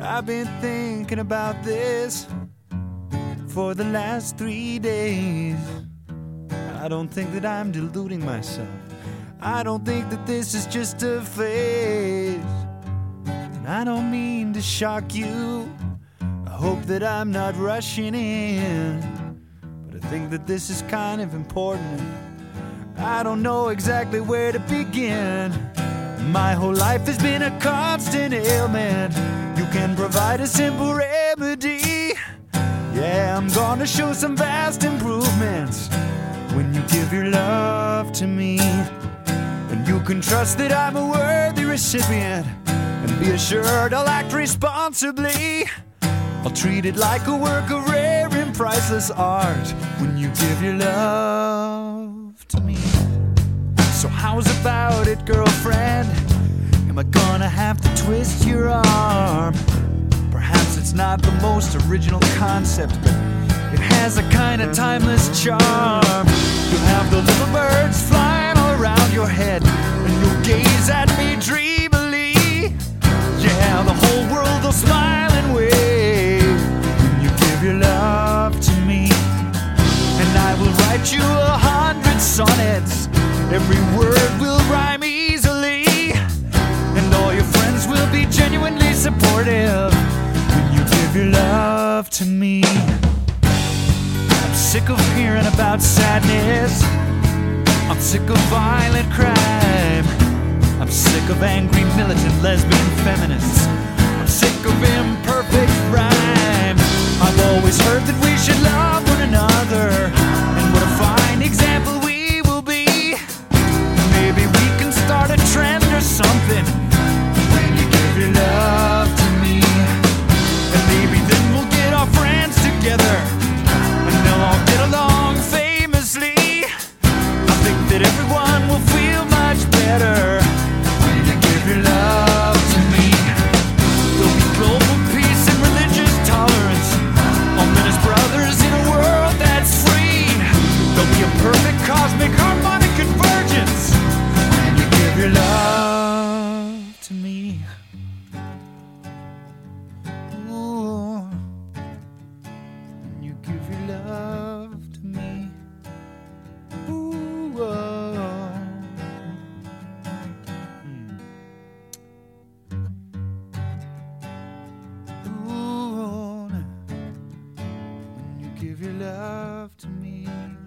I've been thinking about this for the last 3 days. I don't think that I'm deluding myself. I don't think that this is just a phase. And I don't mean to shock you. I hope that I'm not rushing in, but I think that this is kind of important. I don't know exactly where to begin. My whole life has been a constant ailment. You can provide a simple remedy. Yeah, I'm gonna show some vast improvements when you give your love to me. And you can trust that I'm a worthy recipient, and be assured I'll act responsibly. I'll treat it like a work of rare and priceless art when you give your love to me. So how's about it, girlfriend? Am I gonna have to twist your arm? Perhaps it's not the most original concept, but it has a kind of timeless charm. You'll have the little birds flying all around your head, and you'll gaze at me dreamily. Yeah, the whole world will smile and wave when you give your love to me. And I will write you 100 sonnets. Every word will rhyme easily, and all your friends will be genuinely supportive when you give your love to me. I'm sick of hearing about sadness. I'm sick of violent crime. I'm sick of angry militant lesbian feminists. I'm sick of imperfect rhyme. I've always heard that we should love one another, and what a fine example we will be. Maybe we can start a trend or something when you give your love to me. And maybe then we'll get our friends together, and they'll all get along famously. I think that everyone will feel much better when you give your love to me. There'll be global peace and religious tolerance, all men as brothers in a world that's free. There'll be a perfect cosmic harmonic convergence when you give your love to me. Ooh, when you give your love to me. Ooh, oh. Ooh, when you give your love to me.